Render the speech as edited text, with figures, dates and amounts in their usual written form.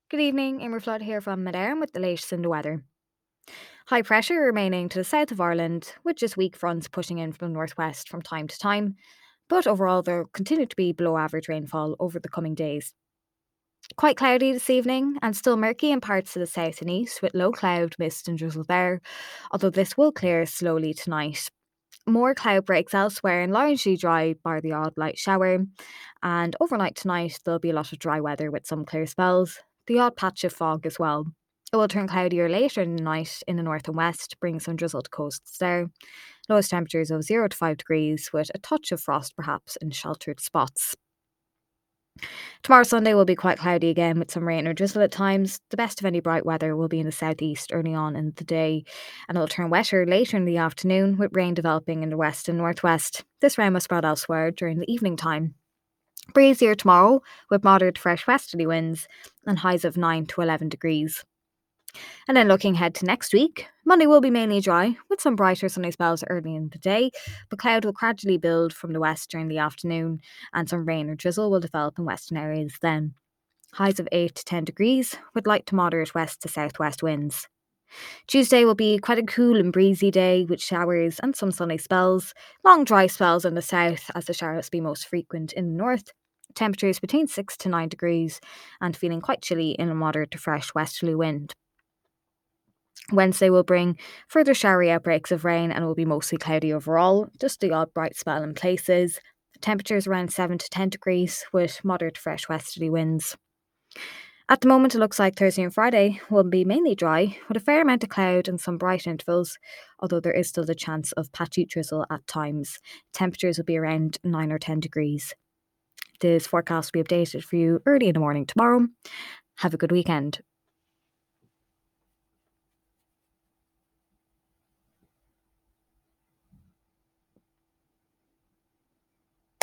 Good evening, Emer Flood here from Madeira with the latest in the weather. High pressure remaining to the south of Ireland, with just weak fronts pushing in from the northwest from time to time, but overall there will continue to be below average rainfall over the coming days. Quite cloudy this evening and still murky in parts of the south and east with low cloud, mist and drizzle there, although this will clear slowly tonight. More cloud breaks elsewhere and largely dry bar the odd light shower. And overnight tonight, there'll be a lot of dry weather with some clear spells, the odd patch of fog as well. It will turn cloudier later in the night in the north and west, bringing some drizzle to coasts there. Lowest temperatures of 0 to 5 degrees, with a touch of frost perhaps in sheltered spots. Tomorrow, Sunday, will be quite cloudy again with some rain or drizzle at times. The best of any bright weather will be in the southeast early on in the day, and it'll turn wetter later in the afternoon with rain developing in the west and northwest. This rain will spread elsewhere during the evening time. Breezier tomorrow with moderate fresh westerly winds and highs of 9 to 11 degrees. And then looking ahead to next week, Monday will be mainly dry, with some brighter sunny spells early in the day, but cloud will gradually build from the west during the afternoon, and some rain or drizzle will develop in western areas then. Highs of 8 to 10 degrees, with light to moderate west to southwest winds. Tuesday will be quite a cool and breezy day, with showers and some sunny spells, long dry spells in the south, as the showers be most frequent in the north. Temperatures between 6 to 9 degrees, and feeling quite chilly in a moderate to fresh westerly wind. Wednesday will bring further showery outbreaks of rain and will be mostly cloudy overall, just the odd bright spell in places. Temperatures around 7 to 10 degrees with moderate fresh westerly winds. At the moment, it looks like Thursday and Friday will be mainly dry, with a fair amount of cloud and some bright intervals, although there is still the chance of patchy drizzle at times. Temperatures will be around 9 or 10 degrees. This forecast will be updated for you early in the morning tomorrow. Have a good weekend.